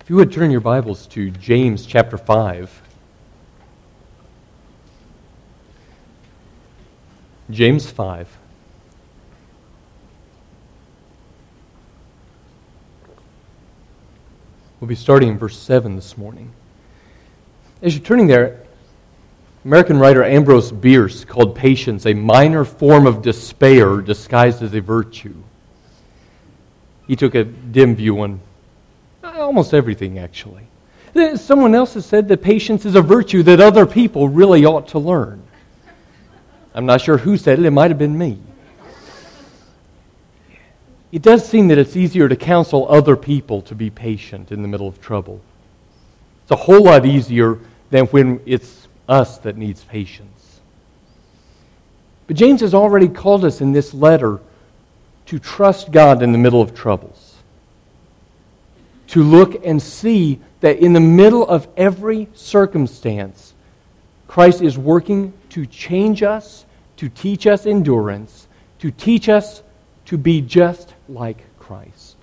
If you would turn your Bibles to James chapter 5. James 5. We'll be starting in verse 7 this morning. As you're turning there, American writer Ambrose Bierce called patience a minor form of despair disguised as a virtue. He took a dim view on almost everything, actually. Someone else has said that patience is a virtue that other people really ought to learn. I'm not sure who said it. It might have been me. It does seem that it's easier to counsel other people to be patient in the middle of trouble. It's a whole lot easier than when it's us that needs patience. But James has already called us in this letter to trust God in the middle of troubles. To look and see that in the middle of every circumstance, Christ is working to change us, to teach us endurance, to teach us to be just like Christ.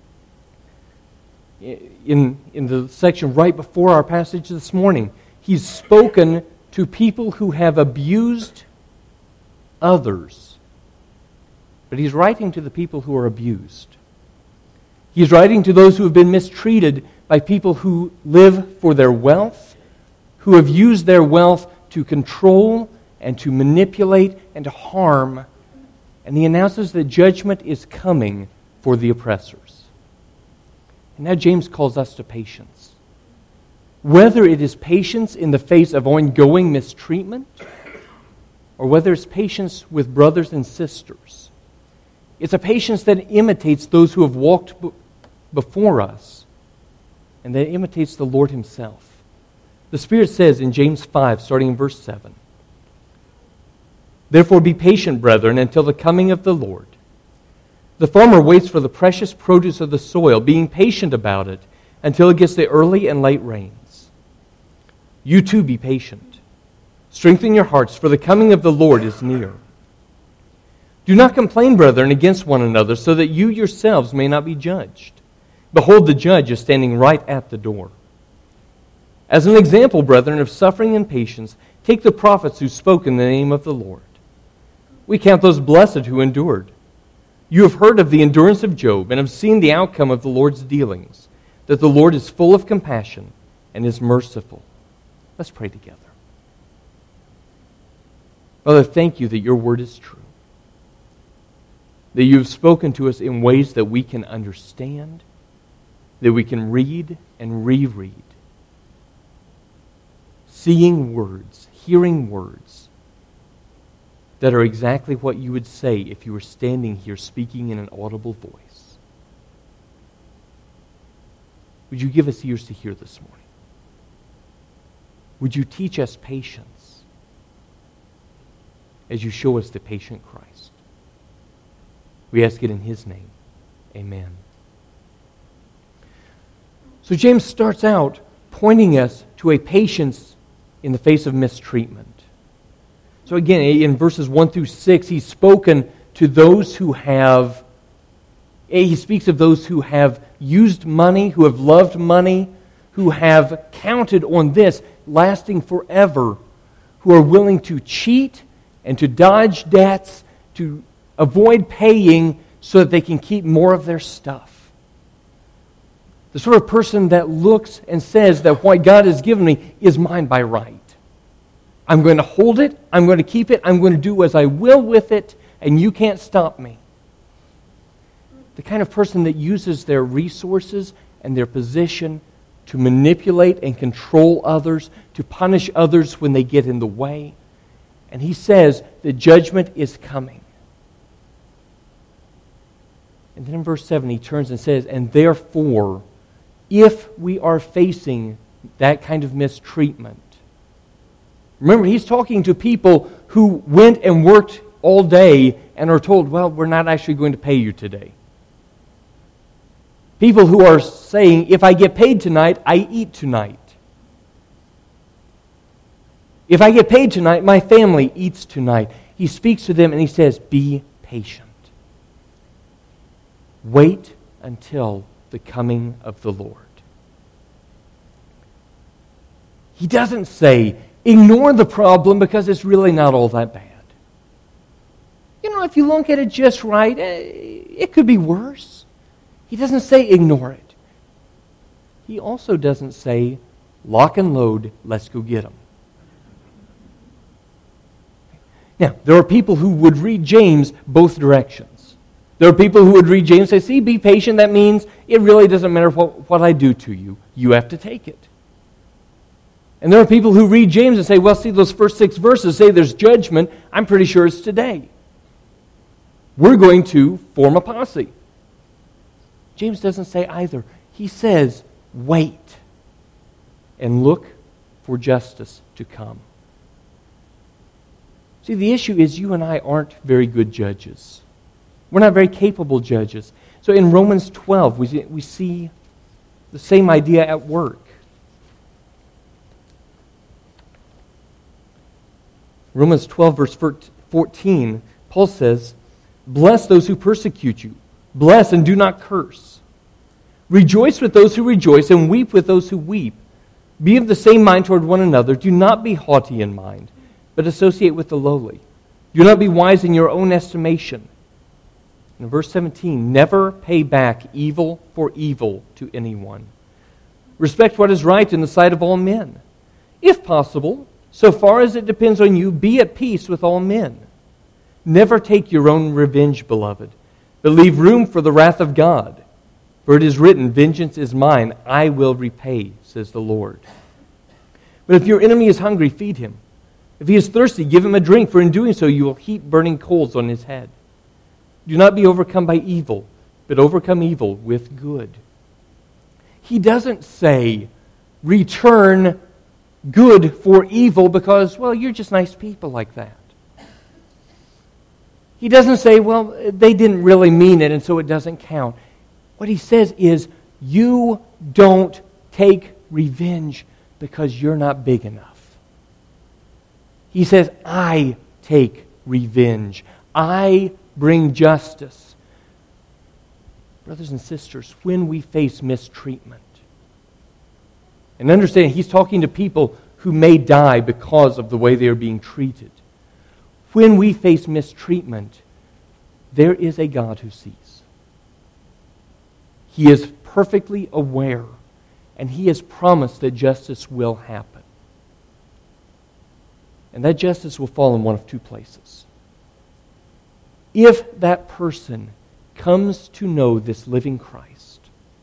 In the section right before our passage this morning, he's spoken to people who have abused others. But he's writing to the people who are abused. He's writing to those who have been mistreated by people who live for their wealth, who have used their wealth to control and to manipulate and to harm. And he announces that judgment is coming for the oppressors. And now James calls us to patience. Whether it is patience in the face of ongoing mistreatment, or whether it's patience with brothers and sisters, it's a patience that imitates those who have walked before us, and that imitates the Lord himself. The Spirit says in James 5, starting in verse 7, "Therefore be patient, brethren, until the coming of the Lord. The farmer waits for the precious produce of the soil, being patient about it until it gets the early and late rains. You too be patient. Strengthen your hearts, for the coming of the Lord is near. Do not complain, brethren, against one another, so that you yourselves may not be judged. Behold, the judge is standing right at the door. As an example, brethren, of suffering and patience, take the prophets who spoke in the name of the Lord. We count those blessed who endured. You have heard of the endurance of Job and have seen the outcome of the Lord's dealings, that the Lord is full of compassion and is merciful." Let's pray together. Father, thank you that your word is true, that you've spoken to us in ways that we can understand, that we can read and reread. Seeing words, hearing words that are exactly what you would say if you were standing here speaking in an audible voice. Would you give us ears to hear this morning? Would you teach us patience as you show us the patient Christ? We ask it in his name. Amen. So James starts out pointing us to a patience in the face of mistreatment. So again, in verses 1 through 6, he's spoken to those who have, he speaks of those who have used money, who have loved money, who have counted on this lasting forever, who are willing to cheat and to dodge debts, to avoid paying so that they can keep more of their stuff. The sort of person that looks and says that what God has given me is mine by right. I'm going to hold it, I'm going to keep it, I'm going to do as I will with it, and you can't stop me. The kind of person that uses their resources and their position to manipulate and control others, to punish others when they get in the way. And he says that judgment is coming. And then in verse 7 he turns and says, "And therefore, if we are facing that kind of mistreatment," remember, he's talking to people who went and worked all day and are told, "Well, we're not actually going to pay you today." People who are saying, "If I get paid tonight, I eat tonight. If I get paid tonight, my family eats tonight." He speaks to them and he says, "Be patient. Wait until the coming of the Lord." He doesn't say, ignore the problem because it's really not all that bad. If you look at it just right, it could be worse. He doesn't say ignore it. He also doesn't say, lock and load, let's go get them. Now, there are people who would read James both directions. There are people who would read James and say, see, be patient. That means it really doesn't matter what I do to you. You have to take it. And there are people who read James and say, well, see, those first 6 verses say there's judgment. I'm pretty sure it's today. We're going to form a posse. James doesn't say either. He says, wait and look for justice to come. See, the issue is you and I aren't very good judges. We're not very capable judges. So in Romans 12, we see the same idea at work. Romans 12, verse 14, Paul says, bless those who persecute you. Bless and do not curse. Rejoice with those who rejoice and weep with those who weep. Be of the same mind toward one another. Do not be haughty in mind, but associate with the lowly. Do not be wise in your own estimation. In verse 17, never pay back evil for evil to anyone. Respect what is right in the sight of all men. If possible, so far as it depends on you, be at peace with all men. Never take your own revenge, beloved, but leave room for the wrath of God. For it is written, vengeance is mine, I will repay, says the Lord. But if your enemy is hungry, feed him. If he is thirsty, give him a drink, for in doing so you will heap burning coals on his head. Do not be overcome by evil, but overcome evil with good. He doesn't say, return good for evil because, well, you're just nice people like that. He doesn't say, well, they didn't really mean it and so it doesn't count. What he says is, you don't take revenge because you're not big enough. He says, I take revenge. I bring justice. Brothers and sisters, when we face mistreatment, and understand he's talking to people who may die because of the way they are being treated. When we face mistreatment, there is a God who sees. He is perfectly aware, and he has promised that justice will happen. And that justice will fall in one of two places. If that person comes to know this living Christ,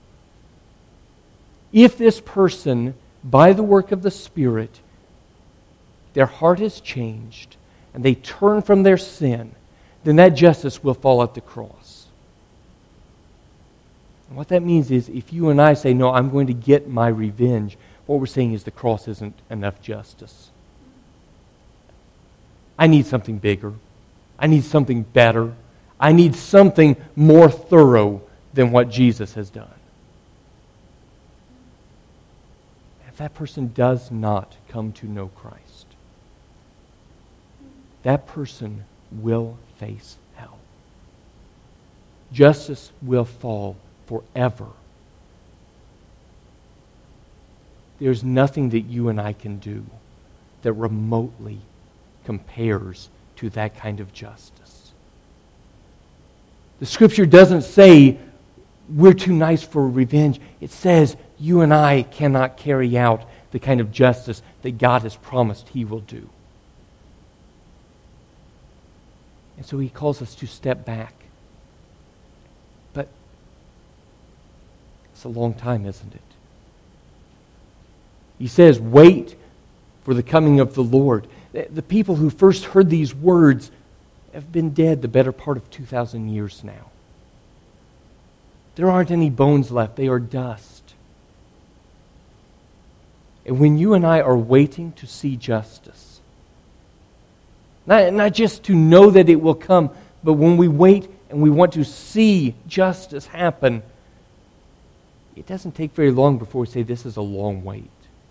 if this person, by the work of the Spirit, their heart is changed, and they turn from their sin, then that justice will fall at the cross. And what that means is if you and I say, no, I'm going to get my revenge, what we're saying is the cross isn't enough justice. I need something bigger. I need something better. I need something more thorough than what Jesus has done. If that person does not come to know Christ, that person will face hell. Justice will fall forever. There's nothing that you and I can do that remotely compares to that kind of justice. The Scripture doesn't say we're too nice for revenge. It says you and I cannot carry out the kind of justice that God has promised He will do. And so He calls us to step back. But it's a long time, isn't it? He says, wait for the coming of the Lord. The people who first heard these words have been dead the better part of 2,000 years now. There aren't any bones left. They are dust. And when you and I are waiting to see justice, not just to know that it will come, but when we wait and we want to see justice happen, it doesn't take very long before we say this is a long wait.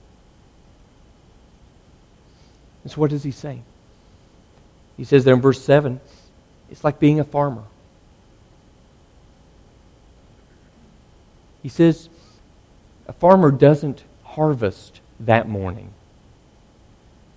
And so what does he say? He says there in verse 7, it's like being a farmer. He says a farmer doesn't harvest that morning.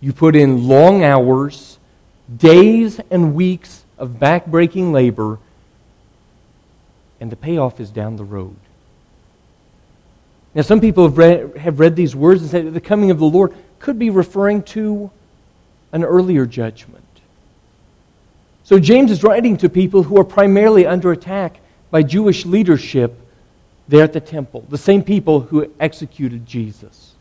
You put in long hours, days and weeks of back-breaking labor, and the payoff is down the road. Now, some people have read these words and said that the coming of the Lord could be referring to an earlier judgment. So James is writing to people who are primarily under attack by Jewish leadership there at the temple, the same people who executed Jesus.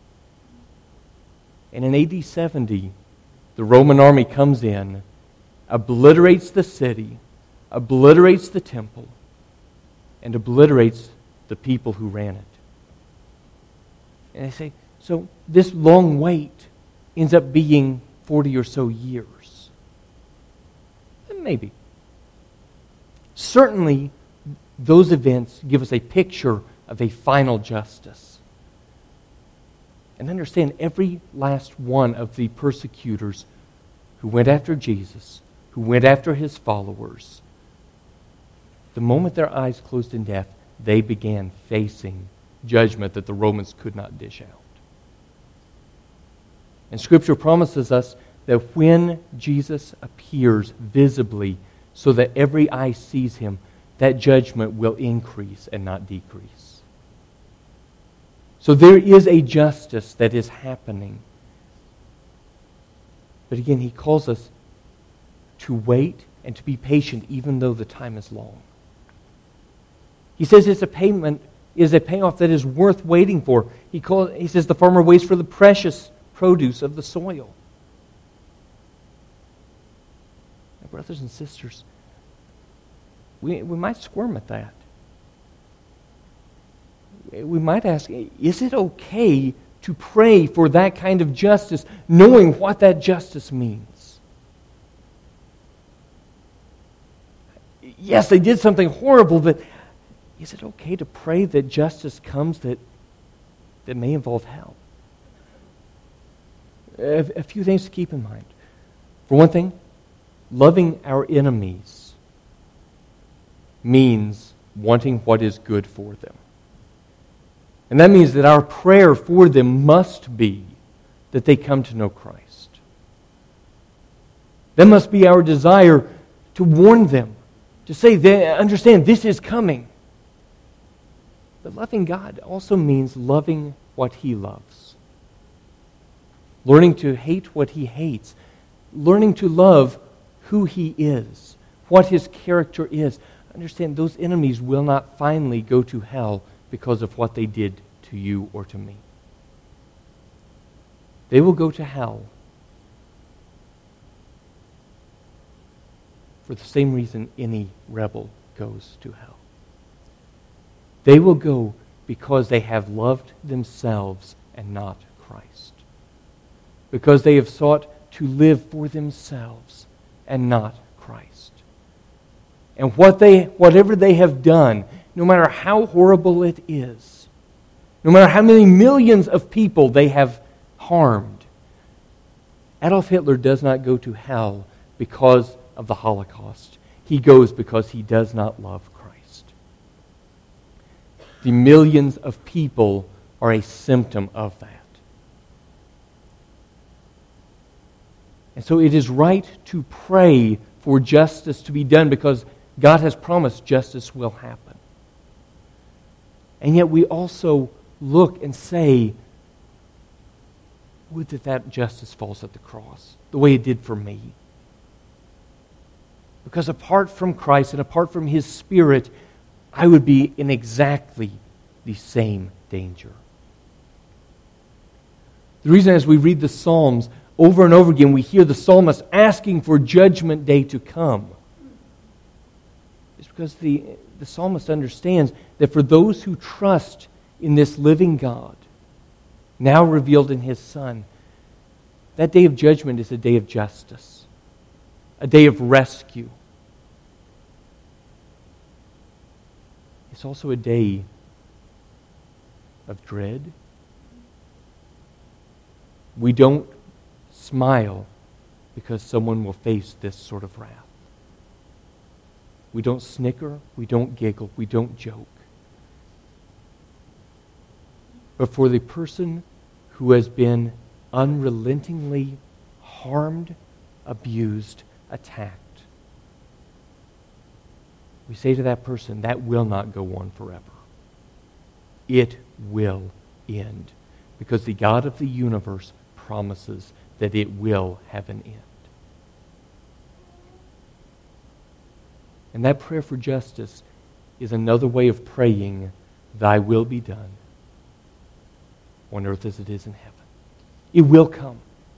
And in AD 70, the Roman army comes in, obliterates the city, obliterates the temple, and obliterates the people who ran it. And they say, so this long wait ends up being 40 or so years. And maybe. Certainly, those events give us a picture of a final justice. And understand, every last one of the persecutors who went after Jesus, who went after his followers, the moment their eyes closed in death, they began facing judgment that the Romans could not dish out. And Scripture promises us that when Jesus appears visibly so that every eye sees him, that judgment will increase and not decrease. So there is a justice that is happening. But again, he calls us to wait and to be patient even though the time is long. He says it's a payment is a payoff that is worth waiting for. He says the farmer waits for the precious produce of the soil. Now, brothers and sisters, we might squirm at that. We might ask, is it okay to pray for that kind of justice, knowing what that justice means? Yes, they did something horrible, but is it okay to pray that justice comes that may involve hell? A few things to keep in mind. For one thing, loving our enemies means wanting what is good for them. And that means that our prayer for them must be that they come to know Christ. That must be our desire to warn them, to say, understand, this is coming. But loving God also means loving what He loves. Learning to hate what He hates. Learning to love who He is, what His character is. Understand, those enemies will not finally go to hell because of what they did to you or to me. They will go to hell for the same reason any rebel goes to hell. They will go because they have loved themselves and not Christ. Because they have sought to live for themselves and not Christ. And whatever they have done, no matter how horrible it is, no matter how many millions of people they have harmed, Adolf Hitler does not go to hell because of the Holocaust. He goes because he does not love Christ. The millions of people are a symptom of that. And so it is right to pray for justice to be done because God has promised justice will happen. And yet we also look and say, would that justice falls at the cross, the way it did for me. Because apart from Christ and apart from His Spirit, I would be in exactly the same danger. The reason as we read the Psalms, over and over again, we hear the psalmist asking for Judgment Day to come. It's because the psalmist understands that for those who trust in this living God, now revealed in His Son, that day of judgment is a day of justice, a day of rescue. It's also a day of dread. We don't smile because someone will face this sort of wrath. We don't snicker, we don't giggle, we don't joke. But for the person who has been unrelentingly harmed, abused, attacked. We say to that person, that will not go on forever. It will end, because the God of the universe promises that it will have an end. And that prayer for justice is another way of praying, thy will be done on earth as it is in heaven. It will come.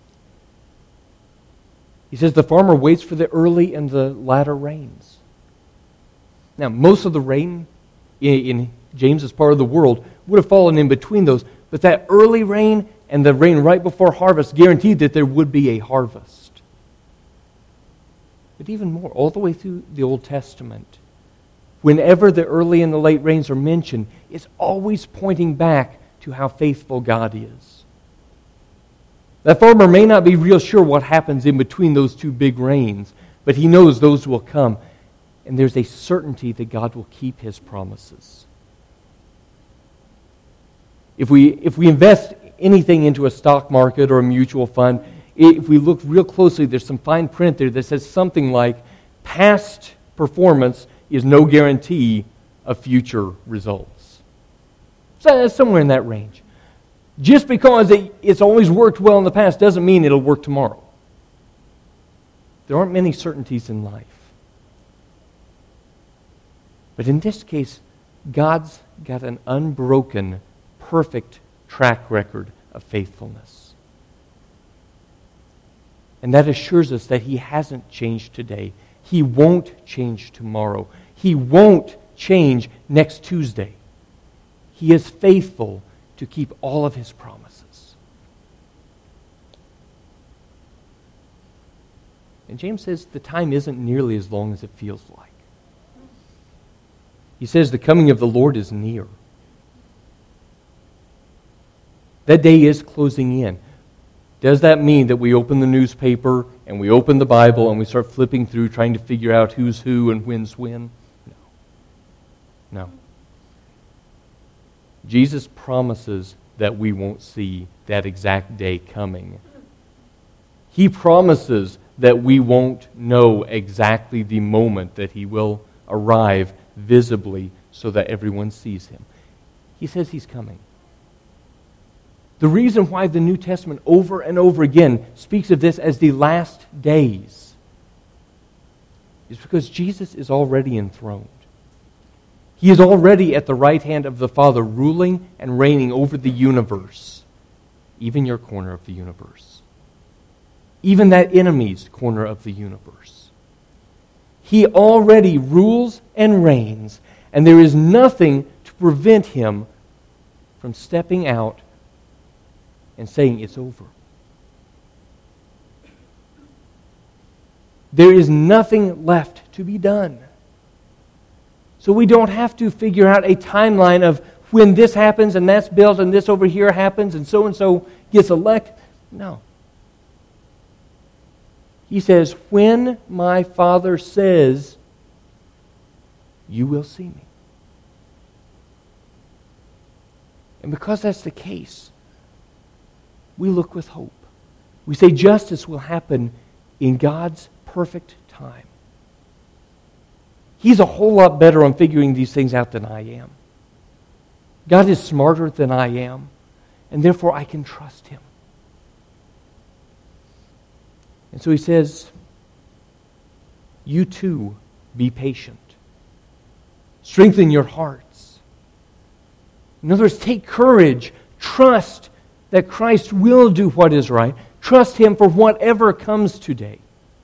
He says the farmer waits for the early and the latter rains. Now, most of the rain in James's part of the world would have fallen in between those, but that early rain and the rain right before harvest guaranteed that there would be a harvest. But even more, all the way through the Old Testament, whenever the early and the late rains are mentioned, it's always pointing back to how faithful God is. That farmer may not be real sure what happens in between those two big rains, but he knows those will come. And there's a certainty that God will keep His promises. If we invest anything into a stock market or a mutual fund, if we look real closely, there's some fine print there that says something like, past performance is no guarantee of future results. So somewhere in that range. Just because it's always worked well in the past doesn't mean it'll work tomorrow. There aren't many certainties in life. But in this case, God's got an unbroken, perfect track record of faithfulness. And that assures us that He hasn't changed today. He won't change tomorrow. He won't change next Tuesday. He is faithful to keep all of His promises. And James says the time isn't nearly as long as it feels like. He says the coming of the Lord is near. That day is closing in. Does that mean that we open the newspaper and we open the Bible and we start flipping through trying to figure out who's who and when's when? No. Jesus promises that we won't see that exact day coming. He promises that we won't know exactly the moment that He will arrive visibly so that everyone sees Him. He says He's coming. The reason why the New Testament over and over again speaks of this as the last days is because Jesus is already enthroned. He is already at the right hand of the Father, ruling and reigning over the universe, even your corner of the universe, even that enemy's corner of the universe. He already rules and reigns, and there is nothing to prevent Him from stepping out and saying it's over. There is nothing left to be done. So we don't have to figure out a timeline of when this happens and that's built and this over here happens and so gets elected. No. He says, when my Father says, you will see me. And because that's the case, we look with hope. We say justice will happen in God's perfect time. He's a whole lot better on figuring these things out than I am. God is smarter than I am, and therefore I can trust Him. And so He says, you too be patient. Strengthen your hearts. In other words, take courage. Trust that Christ will do what is right. Trust Him for whatever comes today.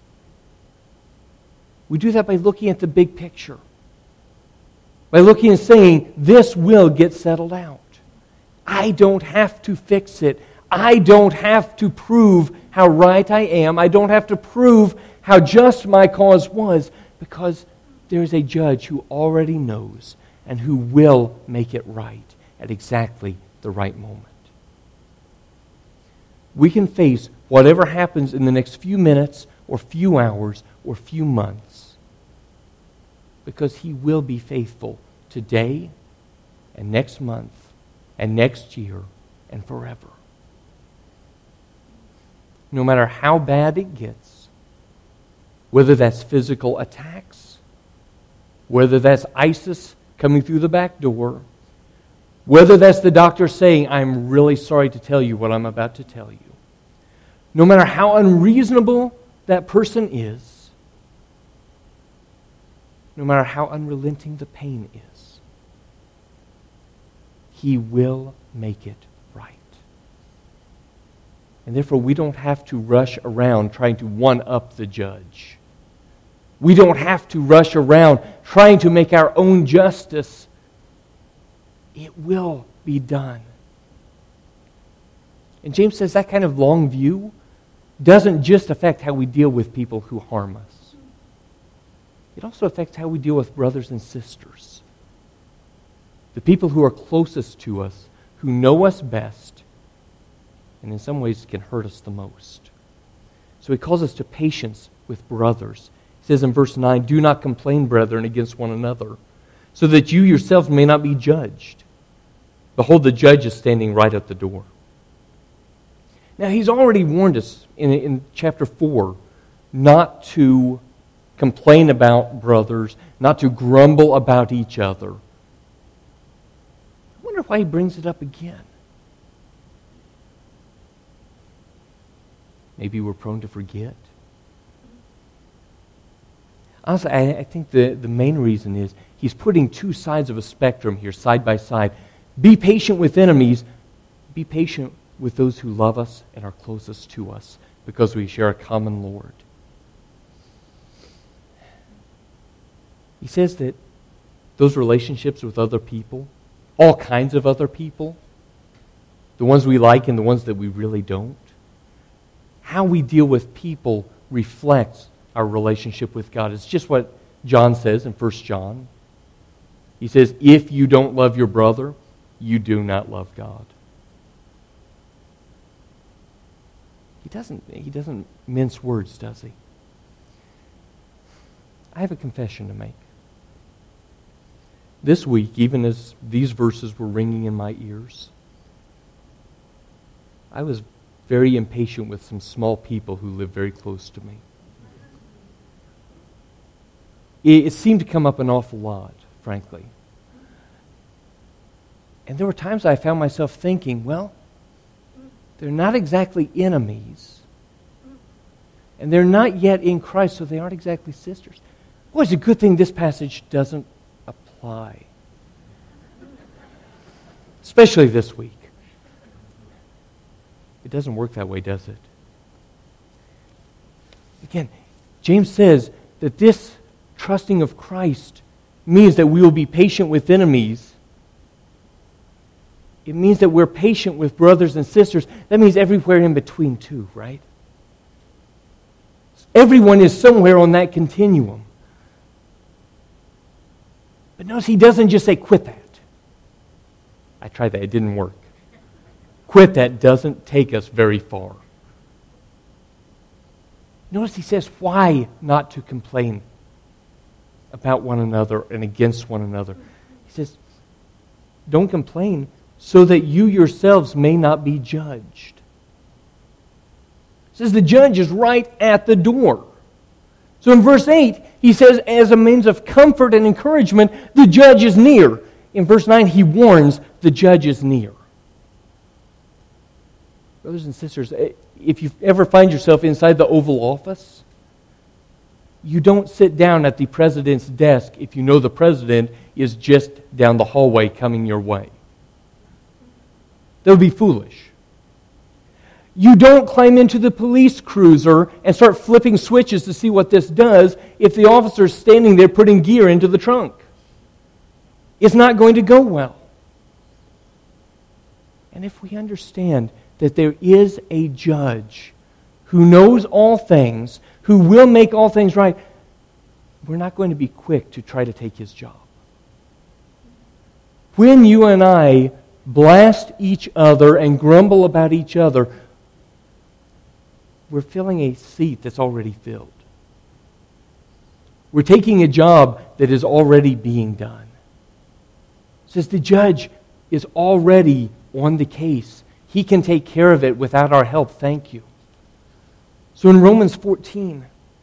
We do that by looking at the big picture. By looking and saying, this will get settled out. I don't have to fix it. I don't have to prove how right I am. I don't have to prove how just my cause was, because there is a judge who already knows and who will make it right at exactly the right moment. We can face whatever happens in the next few minutes or few hours or few months, because He will be faithful today and next month and next year and forever. no matter how bad it gets, whether that's physical attacks, whether that's ISIS coming through the back door, whether that's the doctor saying, I'm really sorry to tell you what I'm about to tell you, no matter how unreasonable that person is, no matter how unrelenting the pain is, He will make it right. And therefore, we don't have to rush around trying to one-up the judge. We don't have to rush around trying to make our own justice. It will be done. And James says that kind of long view doesn't just affect how we deal with people who harm us. It also affects how we deal with brothers and sisters. The people who are closest to us, who know us best, and in some ways can hurt us the most. So he calls us to patience with brothers. He says in verse 9, do not complain, brethren, against one another, so that you yourselves may not be judged. Behold, the judge is standing right at the door. Now, he's already warned us in chapter 4 not to complain about brothers, not to grumble about each other. I wonder why he brings it up again. Maybe we're prone to forget. Honestly, I think the main reason is he's putting two sides of a spectrum here, side by side. Be patient with enemies. Be patient with those who love us and are closest to us because we share a common Lord. He says that those relationships with other people, all kinds of other people, the ones we like and the ones that we really don't, how we deal with people reflects our relationship with God. It's just what John says in 1 John. He says, if you don't love your brother, you do not love God. He doesn't mince words, does he? I have a confession to make. This week, even as these verses were ringing in my ears, I was very impatient with some small people who live very close to me. It seemed to come up an awful lot, frankly. And there were times I found myself thinking, well, they're not exactly enemies, and they're not yet in Christ, so they aren't exactly sisters. Boy, it's a good thing this passage doesn't apply. Especially this week. It doesn't work that way, does it? Again, James says that this trusting of Christ means that we will be patient with enemies. It means that we're patient with brothers and sisters. That means everywhere in between too, right? Everyone is somewhere on that continuum. But notice he doesn't just say, quit that. I tried that. It didn't work. Quit that doesn't take us very far. Notice he says, why not to complain about one another and against one another? He says, don't complain so that you yourselves may not be judged. He says the judge is right at the door. So in verse 8, he says, as a means of comfort and encouragement, the judge is near. In verse 9, he warns the judge is near. Brothers and sisters, if you ever find yourself inside the Oval Office, you don't sit down at the president's desk if you know the president is just down the hallway coming your way. That would be foolish. You don't climb into the police cruiser and start flipping switches to see what this does if the officer's standing there putting gear into the trunk. It's not going to go well. And if we understand that there is a judge who knows all things, who will make all things right, we're not going to be quick to try to take his job. When you and I blast each other and grumble about each other, we're filling a seat that's already filled. We're taking a job that is already being done. It says the judge is already on the case. He can take care of it without our help. Thank you. So in Romans 14,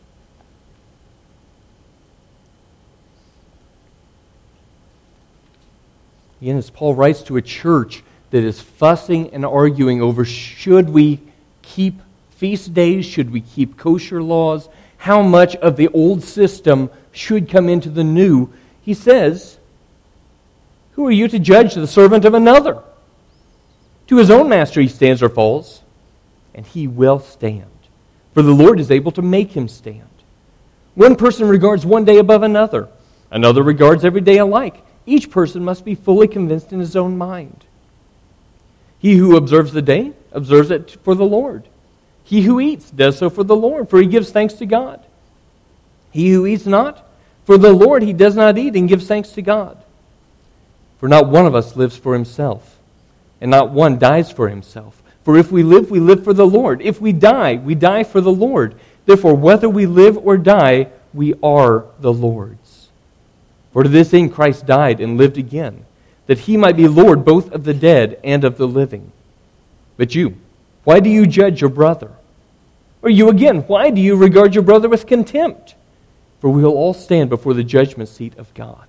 again, as Paul writes to a church that is fussing and arguing over should we keep feast days, should we keep kosher laws, how much of the old system should come into the new, he says, who are you to judge the servant of another? To his own master he stands or falls, and he will stand. For the Lord is able to make him stand. One person regards one day above another. Another regards every day alike. Each person must be fully convinced in his own mind. He who observes the day, observes it for the Lord. He who eats does so for the Lord, for he gives thanks to God. He who eats not, for the Lord he does not eat and gives thanks to God. For not one of us lives for himself, and not one dies for himself. For if we live for the Lord. If we die for the Lord. Therefore, whether we live or die, we are the Lord's. For to this end Christ died and lived again, that he might be Lord both of the dead and of the living. But you, why do you judge your brother? Or you again, why do you regard your brother with contempt? For we will all stand before the judgment seat of God.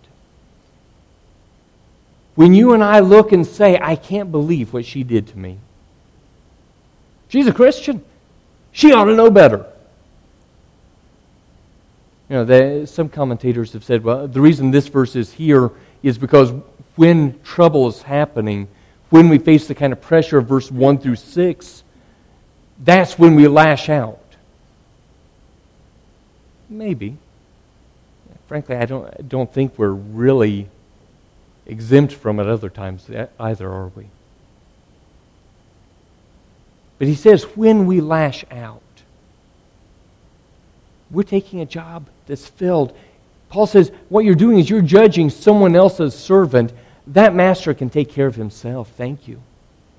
When you and I look and say, I can't believe what she did to me. She's a Christian. She ought to know better. You know, some commentators have said, well, the reason this verse is here is because when trouble is happening, when we face the kind of pressure of verse 1 through 6, that's when we lash out. Maybe. Frankly, I don't think we're really exempt from it other times either, are we? But he says when we lash out, we're taking a job that's filled. Paul says what you're doing is you're judging someone else's servant. That master can take care of himself. Thank you.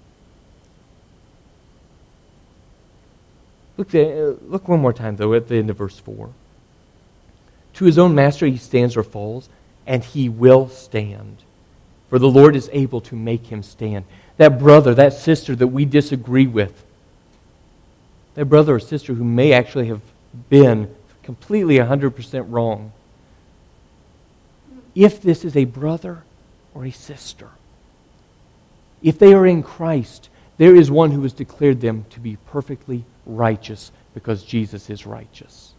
Look one more time, though, at the end of verse 4. To his own master he stands or falls, and he will stand. For the Lord is able to make him stand. That brother, that sister that we disagree with, that brother or sister who may actually have been completely 100% wrong, if this is a brother or a sister, if they are in Christ, there is one who has declared them to be perfectly righteous because Jesus is righteous.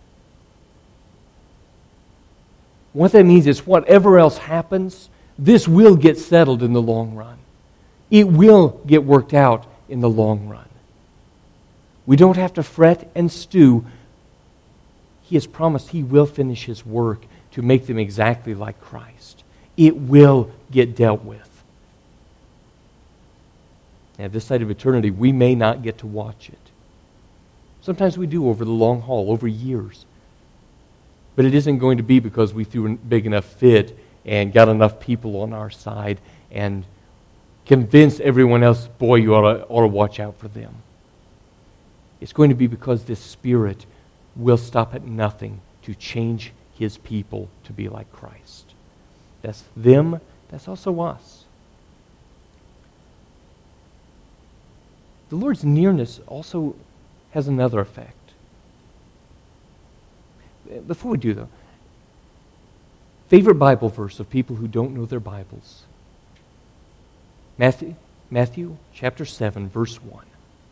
What that means is whatever else happens, this will get settled in the long run. It will get worked out in the long run. We don't have to fret and stew. He has promised he will finish his work to make them exactly like Christ. It will get dealt with. At this side of eternity, we may not get to watch it. Sometimes we do over the long haul, over years. But it isn't going to be because we threw a big enough fit and got enough people on our side and convinced everyone else, boy, you ought to watch out for them. It's going to be because this Spirit will stop at nothing to change his people to be like Christ. That's them, that's also us. The Lord's nearness also has another effect. Before we do, though, favorite Bible verse of people who don't know their Bibles. Matthew chapter 7, verse 1.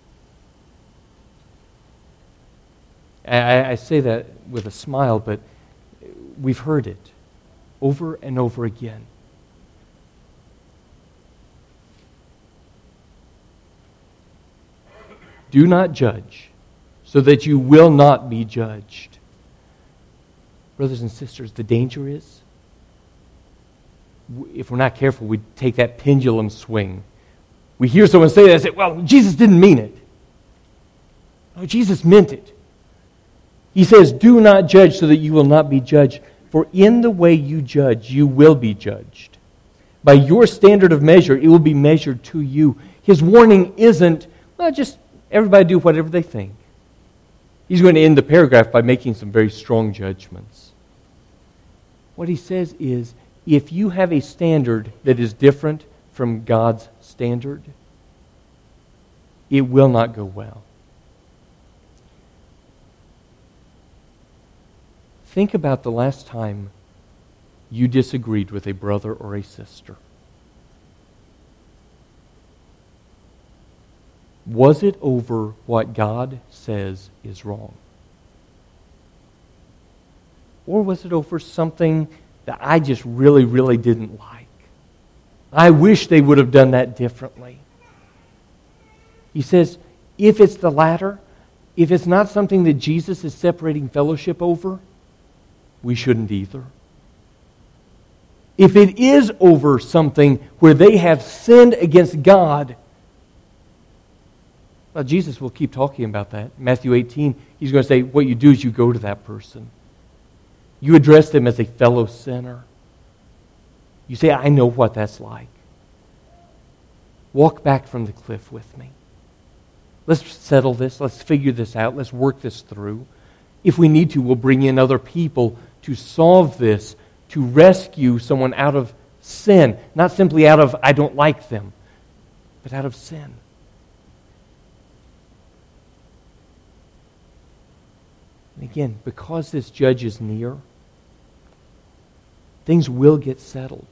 I say that with a smile, but we've heard it over and over again. Do not judge, so that you will not be judged. Brothers and sisters, the danger is, if we're not careful, we take that pendulum swing. We hear someone say that and say, well, Jesus didn't mean it. No, Jesus meant it. He says, do not judge so that you will not be judged. For in the way you judge, you will be judged. By your standard of measure, it will be measured to you. His warning isn't, well, just everybody do whatever they think. He's going to end the paragraph by making some very strong judgments. What he says is, if you have a standard that is different from God's standard, it will not go well. Think about the last time you disagreed with a brother or a sister. Was it over what God says is wrong? Or was it over something that I just really, really didn't like? I wish they would have done that differently. He says, if it's the latter, if it's not something that Jesus is separating fellowship over, we shouldn't either. If it is over something where they have sinned against God, well, Jesus will keep talking about that. Matthew 18, he's going to say, what you do is you go to that person. You address them as a fellow sinner. You say, I know what that's like. Walk back from the cliff with me. Let's settle this. Let's figure this out. Let's work this through. If we need to, we'll bring in other people to solve this, to rescue someone out of sin. Not simply out of, I don't like them, but out of sin. And again, because this judge is near, things will get settled.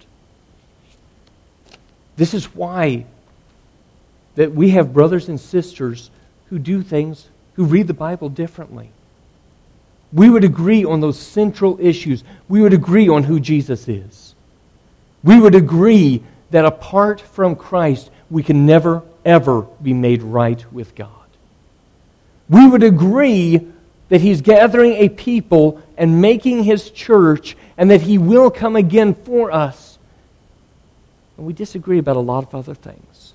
This is why that we have brothers and sisters who do things, who read the Bible differently. We would agree on those central issues. We would agree on who Jesus is. We would agree that apart from Christ, we can never, ever be made right with God. We would agree that He's gathering a people and making His church, and that He will come again for us. And we disagree about a lot of other things.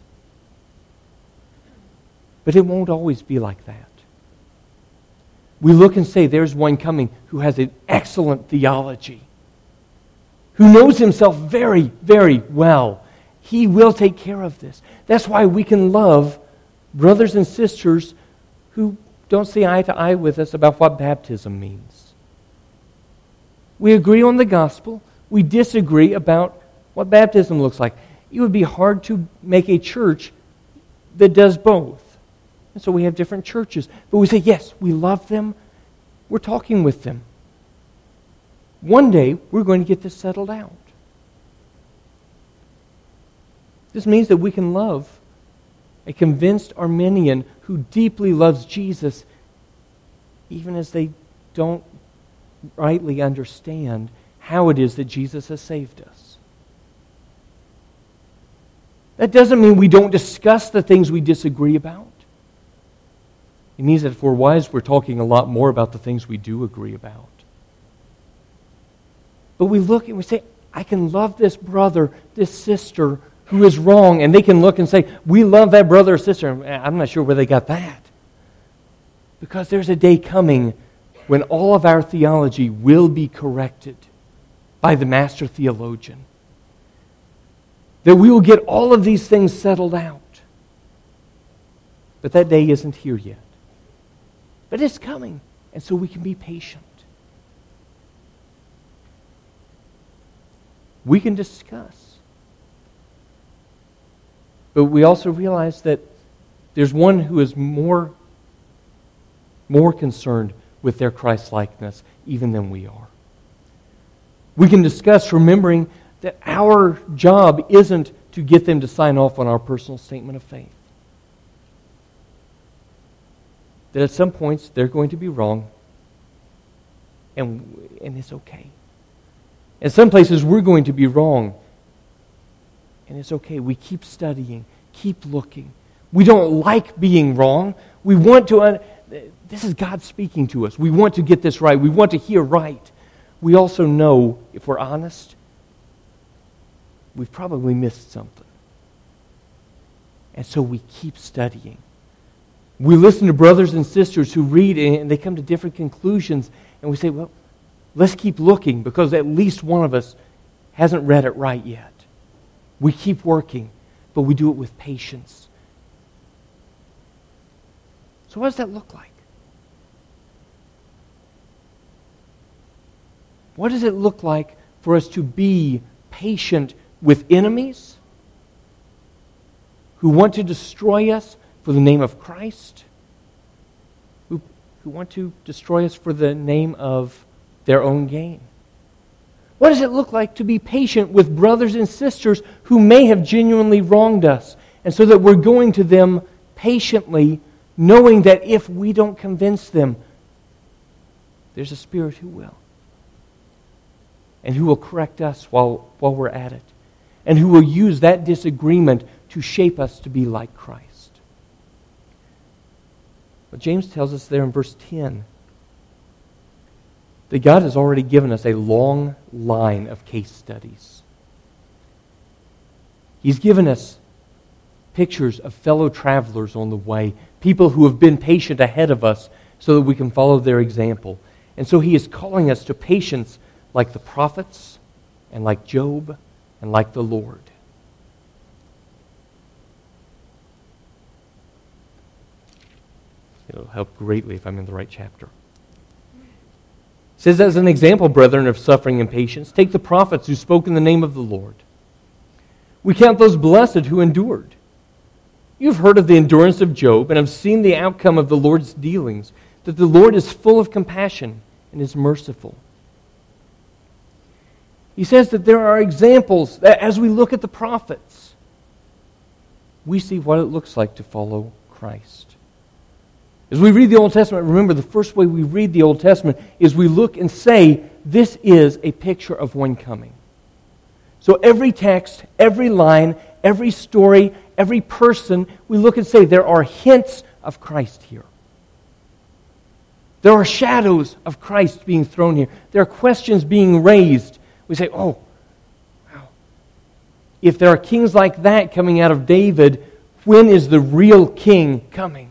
But it won't always be like that. We look and say, there's one coming who has an excellent theology, who knows himself very, very well. He will take care of this. That's why we can love brothers and sisters who don't see eye to eye with us about what baptism means. We agree on the gospel. We disagree about what baptism looks like. It would be hard to make a church that does both. And so we have different churches. But we say, yes, we love them. We're talking with them. One day, we're going to get this settled out. This means that we can love a convinced Arminian who deeply loves Jesus, even as they don't rightly understand how it is that Jesus has saved us. That doesn't mean we don't discuss the things we disagree about. It means that if we're wise, we're talking a lot more about the things we do agree about. But we look and we say, I can love this brother, this sister who is wrong. And they can look and say, we love that brother or sister. I'm not sure where they got that. Because there's a day coming when all of our theology will be corrected by the master theologian. That we will get all of these things settled out. But that day isn't here yet. But it's coming, and so we can be patient. We can discuss. But we also realize that there's one who is more concerned with their Christ-likeness even than we are. We can discuss remembering that our job isn't to get them to sign off on our personal statement of faith. That at some points they're going to be wrong, and it's okay. In some places we're going to be wrong, and it's okay. We keep studying, keep looking. We don't like being wrong. We want to, this is God speaking to us. We want to get this right. We want to hear right. We also know, if we're honest, we've probably missed something. And so we keep studying. We listen to brothers and sisters who read and they come to different conclusions, and we say, well, let's keep looking because at least one of us hasn't read it right yet. We keep working, but we do it with patience. So what does that look like? What does it look like for us to be patient with enemies who want to destroy us for the name of Christ, who want to destroy us for the name of their own gain? What does it look like to be patient with brothers and sisters who may have genuinely wronged us, and so that we're going to them patiently, knowing that if we don't convince them, there's a Spirit who will, and who will correct us while we're at it, and who will use that disagreement to shape us to be like Christ. But James tells us there in verse 10 that God has already given us a long line of case studies. He's given us pictures of fellow travelers on the way, people who have been patient ahead of us so that we can follow their example. And so He is calling us to patience like the prophets and like Job and like the Lord. It'll help greatly if I'm in the right chapter. It says, as an example, brethren, of suffering and patience, take the prophets who spoke in the name of the Lord. We count those blessed who endured. You've heard of the endurance of Job and have seen the outcome of the Lord's dealings, that the Lord is full of compassion and is merciful. He says that there are examples that as we look at the prophets, we see what it looks like to follow Christ. As we read the Old Testament, remember the first way we read the Old Testament is we look and say, this is a picture of one coming. So every text, every line, every story, every person, we look and say, there are hints of Christ here. There are shadows of Christ being thrown here. There are questions being raised. We say, oh, wow. If there are kings like that coming out of David, when is the real king coming?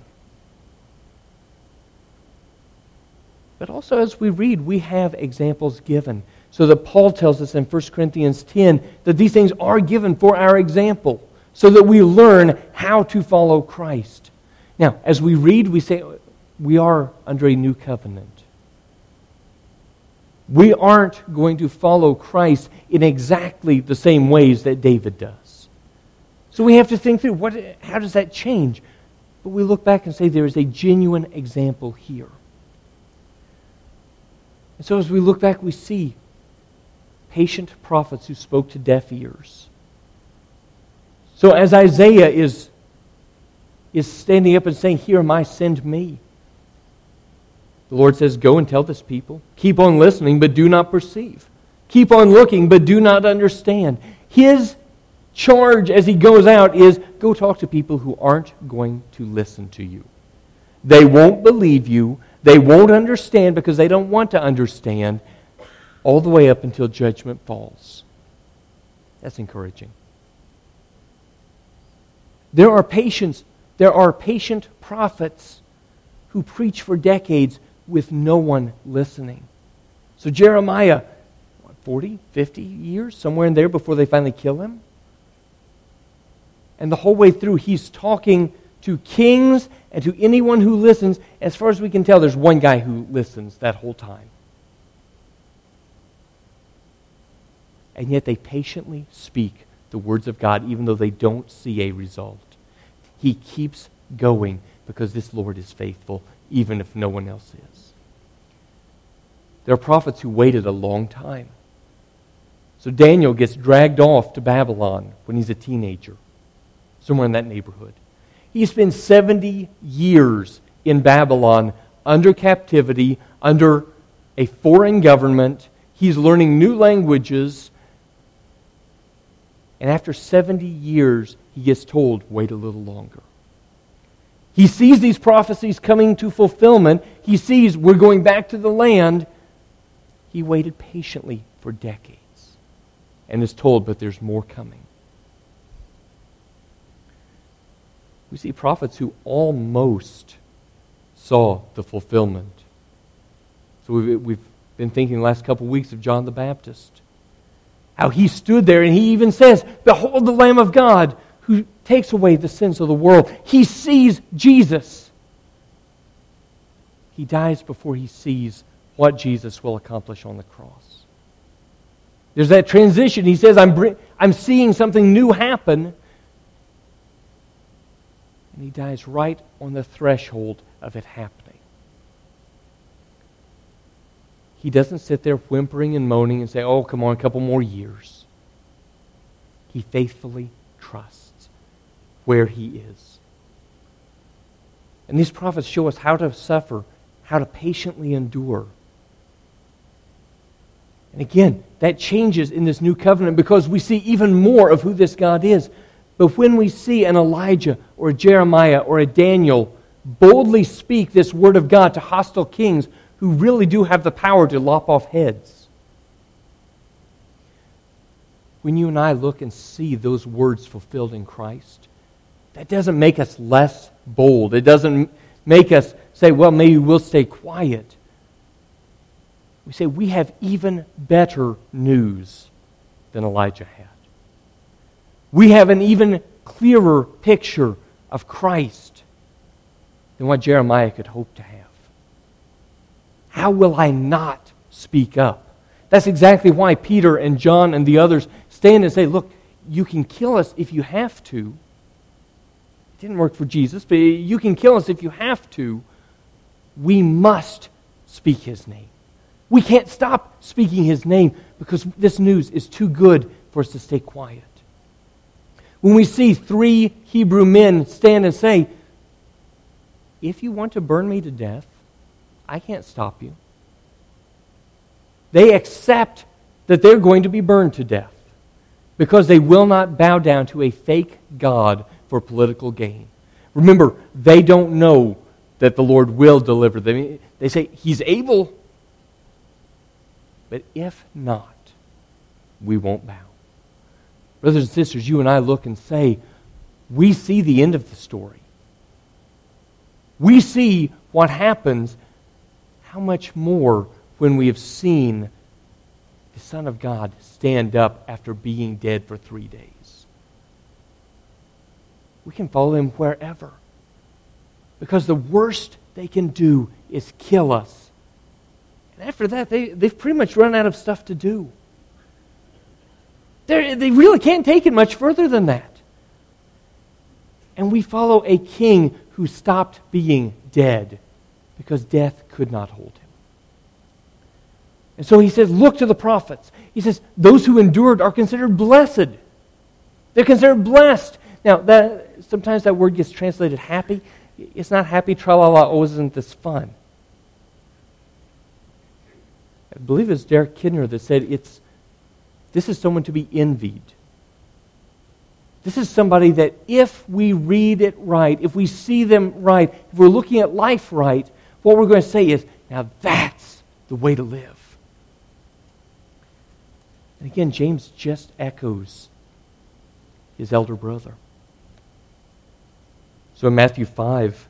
But also as we read, we have examples given. So that Paul tells us in 1 Corinthians 10 that these things are given for our example, so that we learn how to follow Christ. Now, as we read, we say we are under a new covenant. We aren't going to follow Christ in exactly the same ways that David does. So we have to think through, how does that change? But we look back and say there is a genuine example here. And so as we look back, we see patient prophets who spoke to deaf ears. So as Isaiah is standing up and saying, here am I, send me. The Lord says, go and tell this people. Keep on listening, but do not perceive. Keep on looking, but do not understand. His charge as he goes out is, go talk to people who aren't going to listen to you. They won't believe you. They won't understand because they don't want to understand, all the way up until judgment falls. That's encouraging. There are patient prophets who preach for decades with no one listening. So Jeremiah, 40, 50 years, somewhere in there before they finally kill him. And the whole way through, he's talking to kings and to anyone who listens. As far as we can tell, there's one guy who listens that whole time. And yet they patiently speak the words of God even though they don't see a result. He keeps going because this Lord is faithful even if no one else is. There are prophets who waited a long time. So Daniel gets dragged off to Babylon when he's a teenager, somewhere in that neighborhood. He spends 70 years in Babylon under captivity, under a foreign government. He's learning new languages. And after 70 years, he gets told, wait a little longer. He sees these prophecies coming to fulfillment. He sees we're going back to the land. He waited patiently for decades and is told, but there's more coming. We see prophets who almost saw the fulfillment. So we've been thinking the last couple of weeks of John the Baptist. How he stood there and he even says, behold the Lamb of God who takes away the sins of the world. He sees Jesus. He dies before he sees what Jesus will accomplish on the cross. There's that transition. He says, I'm seeing something new happen. And he dies right on the threshold of it happening. he doesn't sit there whimpering and moaning and say, oh, come on, a couple more years. He faithfully trusts where he is. And these prophets show us how to suffer, how to patiently endure. And again, that changes in this new covenant because we see even more of who this God is. But when we see an Elijah or a Jeremiah or a Daniel boldly speak this word of God to hostile kings who really do have the power to lop off heads, when you and I look and see those words fulfilled in Christ, that doesn't make us less bold. It doesn't make us say, well, maybe we'll stay quiet. We say we have even better news than Elijah had. We have an even clearer picture of Christ than what Jeremiah could hope to have. How will I not speak up? That's exactly why Peter and John and the others stand and say, look, you can kill us if you have to. It didn't work for Jesus, but you can kill us if you have to. We must speak his name. We can't stop speaking his name because this news is too good for us to stay quiet. When we see 3 Hebrew men stand and say, if you want to burn me to death, I can't stop you. They accept that they're going to be burned to death because they will not bow down to a fake God for political gain. Remember, they don't know that the Lord will deliver them. They say, he's able, but if not, we won't bow. Brothers and sisters, you and I look and say, we see the end of the story. We see what happens. How much more when we have seen the Son of God stand up after being dead for 3 days? We can follow him wherever. Because the worst they can do is kill us. And after that, they've pretty much run out of stuff to do. They really can't take it much further than that. And we follow a king who stopped being dead because death could not hold him. And so he says, look to the prophets. He says, those who endured are considered blessed. They're considered blessed. Now, sometimes that word gets translated happy. It's not happy, tra-la-la, oh, isn't this fun? I believe it's Derek Kidner that said this is someone to be envied. This is somebody that if we read it right, if we see them right, if we're looking at life right, what we're going to say is, now that's the way to live. And again, James just echoes his elder brother. So in Matthew 5,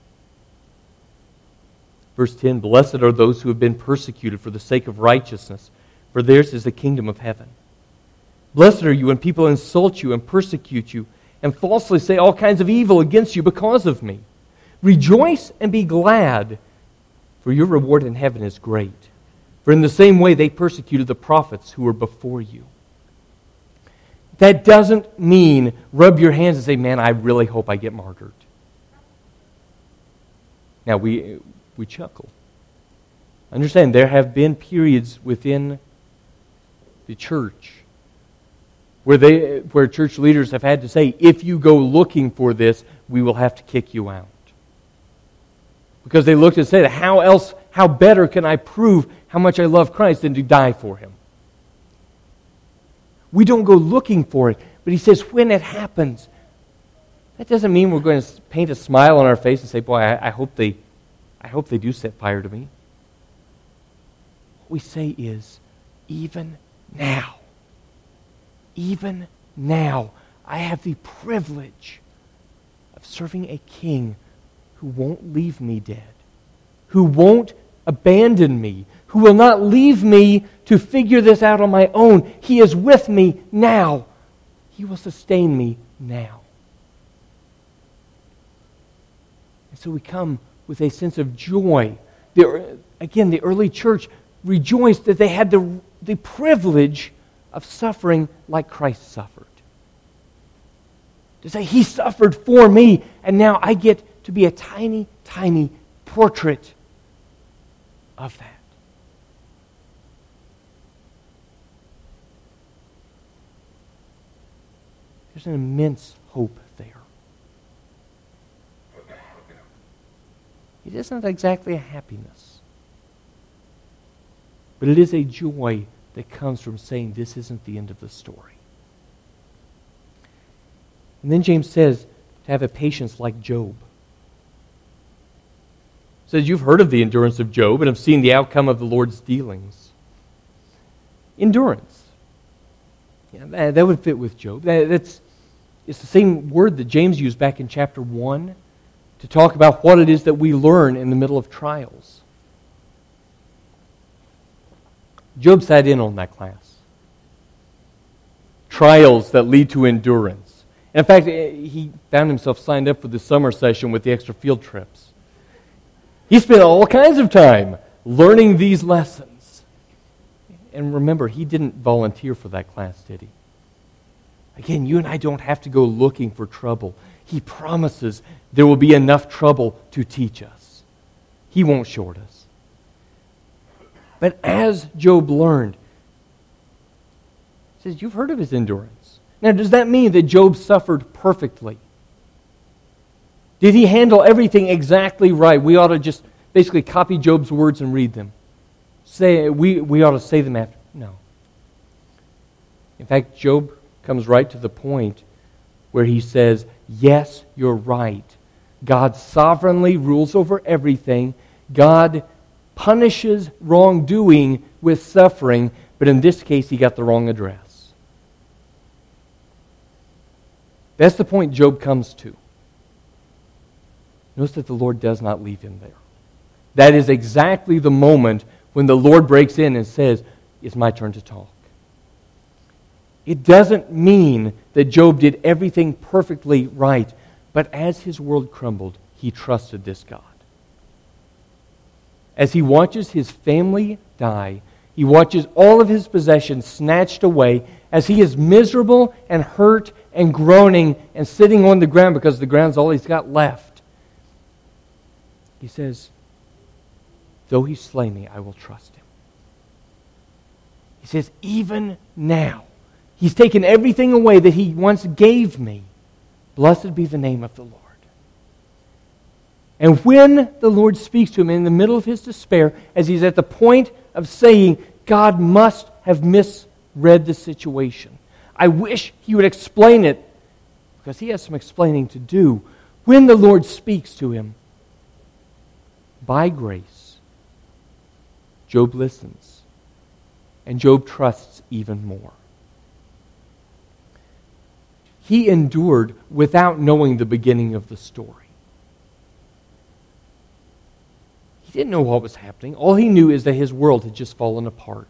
verse 10, blessed are those who have been persecuted for the sake of righteousness, for theirs is the kingdom of heaven. Blessed are you when people insult you and persecute you and falsely say all kinds of evil against you because of me. Rejoice and be glad, for your reward in heaven is great. For in the same way they persecuted the prophets who were before you. That doesn't mean rub your hands and say, man, I really hope I get martyred. Now, we chuckle. Understand, there have been periods within the church where church leaders have had to say, if you go looking for this, we will have to kick you out. Because they looked and said, how better can I prove how much I love Christ than to die for him? We don't go looking for it, but he says when it happens, that doesn't mean we're going to paint a smile on our face and say, boy, I hope they do set fire to me. What we say is, even now, I have the privilege of serving a king who won't leave me dead, who won't abandon me, who will not leave me to figure this out on my own. He is with me now. He will sustain me now. And so we come with a sense of joy. Again, the early church rejoiced that they had the privilege of suffering like Christ suffered. To say, he suffered for me, and now I get to be a tiny, tiny portrait of that. There's an immense hope there. It isn't exactly a happiness, but it is a joy that comes from saying this isn't the end of the story. And then James says to have a patience like Job. He says, you've heard of the endurance of Job and have seen the outcome of the Lord's dealings. Endurance. Yeah, that would fit with Job. It's the same word that James used back in chapter 1 to talk about what it is that we learn in the middle of trials. Job sat in on that class. Trials that lead to endurance. And in fact, he found himself signed up for the summer session with the extra field trips. He spent all kinds of time learning these lessons. And remember, he didn't volunteer for that class, did he? Again, you and I don't have to go looking for trouble. He promises there will be enough trouble to teach us. He won't short us. But as Job learned, he says, you've heard of his endurance. Now, does that mean that Job suffered perfectly? Did he handle everything exactly right? We ought to just basically copy Job's words and read them. We ought to say them after. No. In fact, Job comes right to the point where he says, yes, you're right. God sovereignly rules over everything. God punishes wrongdoing with suffering, but in this case, he got the wrong address. That's the point Job comes to. Notice that the Lord does not leave him there. That is exactly the moment when the Lord breaks in and says, it's my turn to talk. It doesn't mean that Job did everything perfectly right, but as his world crumbled, he trusted this God. As he watches his family die, he watches all of his possessions snatched away, as he is miserable and hurt and groaning and sitting on the ground because the ground's all he's got left. He says, though he slay me, I will trust him. He says, even now, he's taken everything away that he once gave me. Blessed be the name of the Lord. And when the Lord speaks to him in the middle of his despair, as he's at the point of saying, God must have misread the situation. I wish he would explain it, because he has some explaining to do. When the Lord speaks to him, by grace, Job listens, and Job trusts even more. He endured without knowing the beginning of the story. He didn't know what was happening. All he knew is that his world had just fallen apart.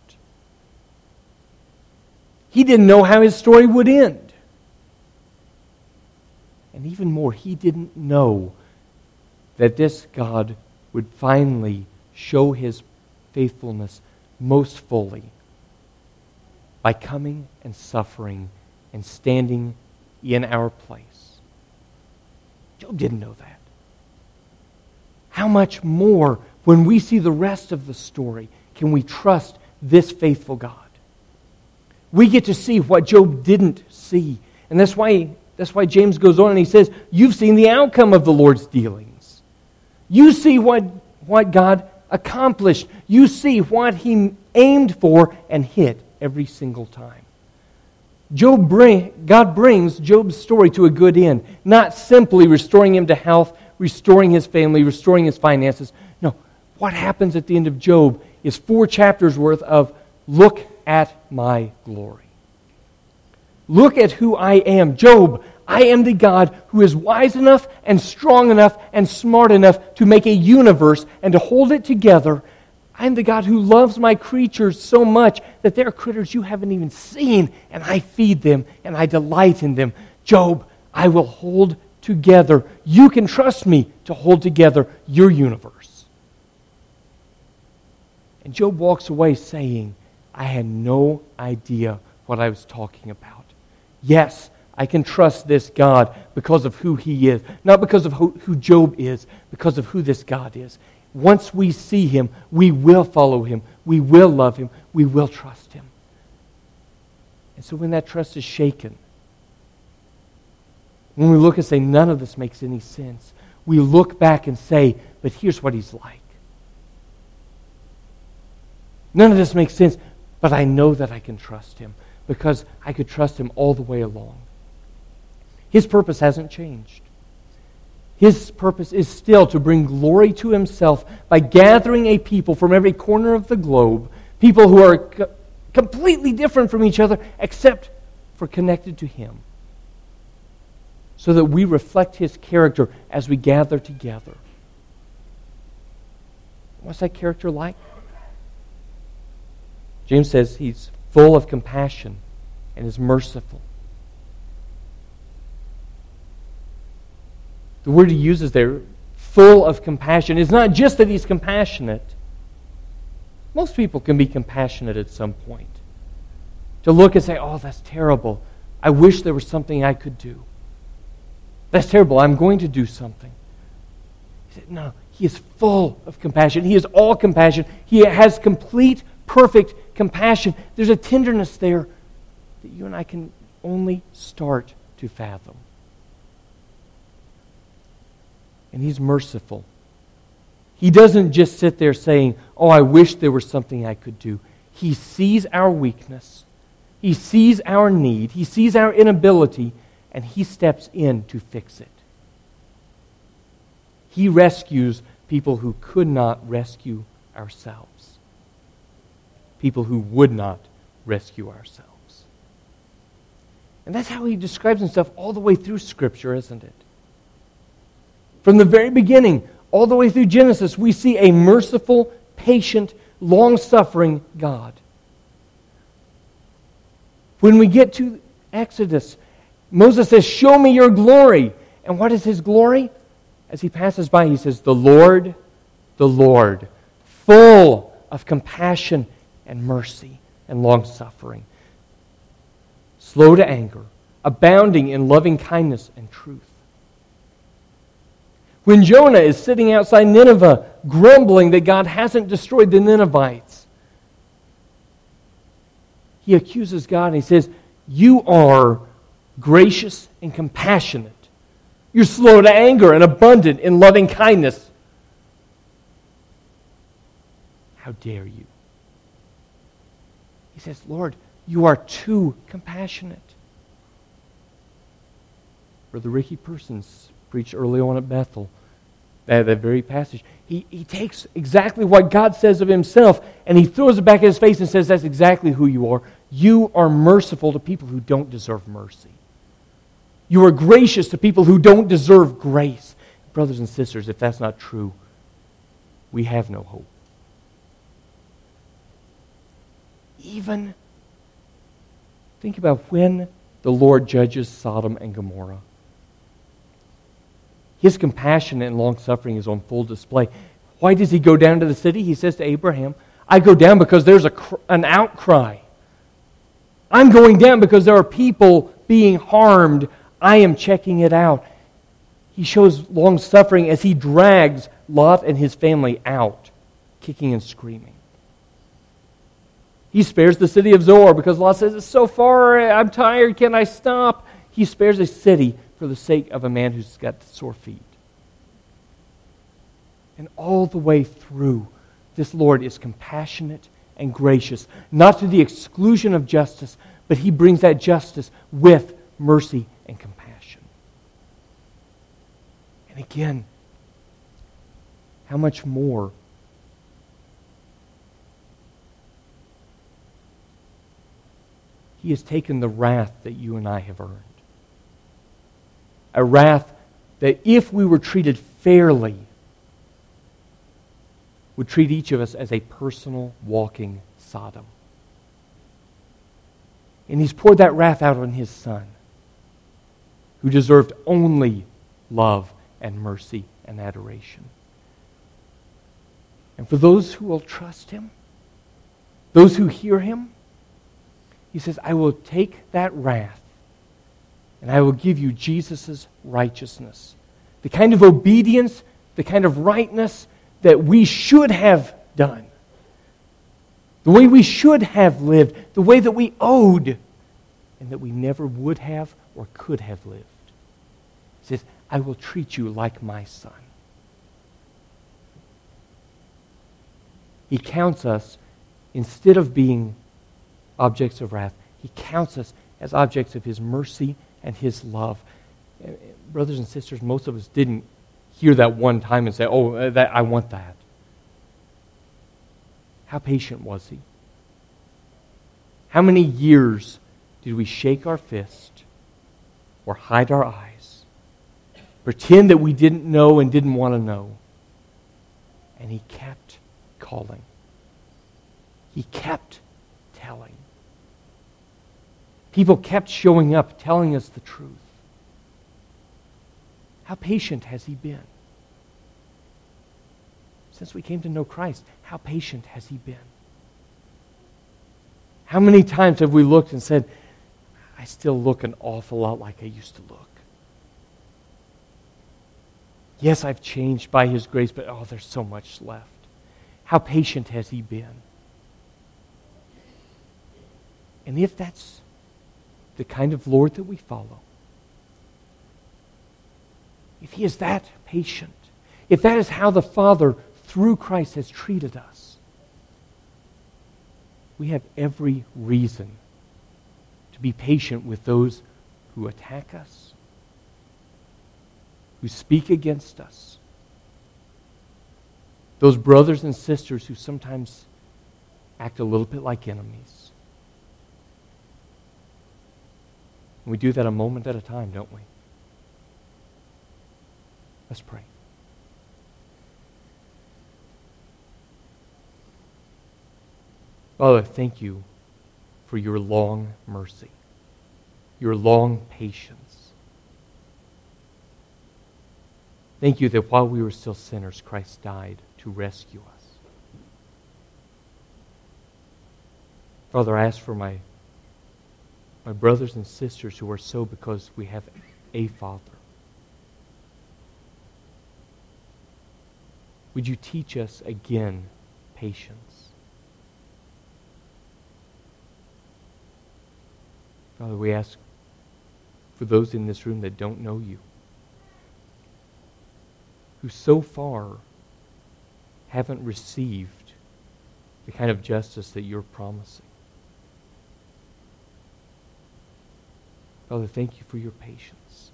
He didn't know how his story would end. And even more, he didn't know that this God would finally show his faithfulness most fully by coming and suffering and standing in our place. Job didn't know that. How much more, when we see the rest of the story, can we trust this faithful God? We get to see what Job didn't see. And that's why James goes on and he says, you've seen the outcome of the Lord's dealings. You see what God accomplished. You see what he aimed for and hit every single time. God brings Job's story to a good end, not simply restoring him to health, restoring his family, restoring his finances. No, what happens at the end of Job is 4 chapters worth of look at my glory. Look at who I am. Job, I am the God who is wise enough and strong enough and smart enough to make a universe and to hold it together. I'm the God who loves my creatures so much that they're critters you haven't even seen, and I feed them and I delight in them. Job, I will hold together. You can trust me to hold together your universe. And Job walks away saying, I had no idea what I was talking about. Yes, I can trust this God because of who he is. Not because of who Job is, because of who this God is. Once we see him, we will follow him. We will love him. We will trust him. And so when that trust is shaken, When we look and say, none of this makes any sense, we look back and say, but here's what He's like. None of this makes sense, but I know that I can trust Him because I could trust Him all the way along. His purpose hasn't changed. His purpose is still to bring glory to Himself by gathering a people from every corner of the globe, people who are completely different from each other except for connected to Him, so that we reflect His character as we gather together. What's that character like? James says He's full of compassion and is merciful. The word he uses there, full of compassion, is not just that He's compassionate. Most people can be compassionate at some point. To look and say, oh, that's terrible. I wish there was something I could do. That's terrible. I'm going to do something. He said, no, He is full of compassion. He is all compassion. He has complete, perfect compassion. There's a tenderness there that you and I can only start to fathom. And He's merciful. He doesn't just sit there saying, oh, I wish there was something I could do. He sees our weakness. He sees our need. He sees our inability, and He steps in to fix it. He rescues people who could not rescue ourselves. People who would not rescue ourselves. And that's how He describes Himself all the way through Scripture, isn't it? From the very beginning, all the way through Genesis, we see a merciful, patient, long-suffering God. When we get to Exodus, Moses says, show me your glory. And what is His glory? As he passes by, he says, the Lord, full of compassion and mercy and long-suffering, slow to anger, abounding in loving kindness and truth. When Jonah is sitting outside Nineveh, grumbling that God hasn't destroyed the Ninevites, he accuses God and he says, you are gracious and compassionate. You're slow to anger and abundant in loving kindness. How dare you? He says, Lord, you are too compassionate. Brother Ricky Persons preached early on at Bethel, that very passage. He takes exactly what God says of Himself and He throws it back in His face and says, that's exactly who you are. You are merciful to people who don't deserve mercy. You are gracious to people who don't deserve grace. Brothers and sisters, if that's not true, we have no hope. Even think about when the Lord judges Sodom and Gomorrah. His compassion and long-suffering is on full display. Why does He go down to the city? He says to Abraham, I go down because there's an outcry. I'm going down because there are people being harmed. I am checking it out. He shows long-suffering as He drags Lot and his family out, kicking and screaming. He spares the city of Zoar because Lot says, it's so far, I'm tired, can I stop? He spares a city for the sake of a man who's got sore feet. And all the way through, this Lord is compassionate and gracious, not to the exclusion of justice, but He brings that justice with mercy and compassion. And again, how much more He has taken the wrath that you and I have earned. A wrath that, if we were treated fairly, would treat each of us as a personal walking Sodom. And He's poured that wrath out on His Son, who deserved only love and mercy and adoration. And for those who will trust Him, those who hear Him, He says, I will take that wrath and I will give you Jesus' righteousness. The kind of obedience, the kind of rightness that we should have done. The way we should have lived. The way that we owed and that we never would have or could have lived. He says, I will treat you like my son. He counts us, instead of being objects of wrath, he counts us as objects of his mercy and his love. Brothers and sisters, most of us didn't hear that one time and say, oh, I want that. How patient was he? How many years did we shake our fist or hide our eyes, pretend that we didn't know and didn't want to know? And he kept calling. He kept telling. People kept showing up, telling us the truth. How patient has he been? Since we came to know Christ, how patient has he been? How many times have we looked and said, I still look an awful lot like I used to look. Yes, I've changed by his grace, but there's so much left. How patient has he been? And if that's the kind of Lord that we follow, if he is that patient, if that is how the Father through Christ has treated us, we have every reason to be patient with those who attack us, who speak against us, those brothers and sisters who sometimes act a little bit like enemies. And we do that a moment at a time, don't we? Let's pray. Father, thank you for your long mercy, your long patience. Thank you that while we were still sinners, Christ died to rescue us. Father, I ask for my brothers and sisters who are so because we have a Father. Would you teach us again patience? Father, we ask for those in this room that don't know you, who so far haven't received the kind of justice that you're promising. Father, thank you for your patience.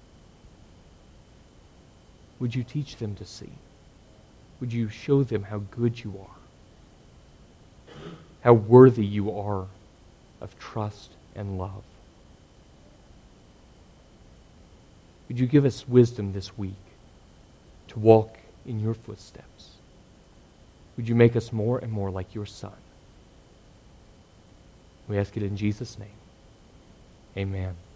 Would you teach them to see? Would you show them how good you are? How worthy you are of trust and love? Would you give us wisdom this week to walk in your footsteps? Would you make us more and more like your Son? We ask it in Jesus' name. Amen.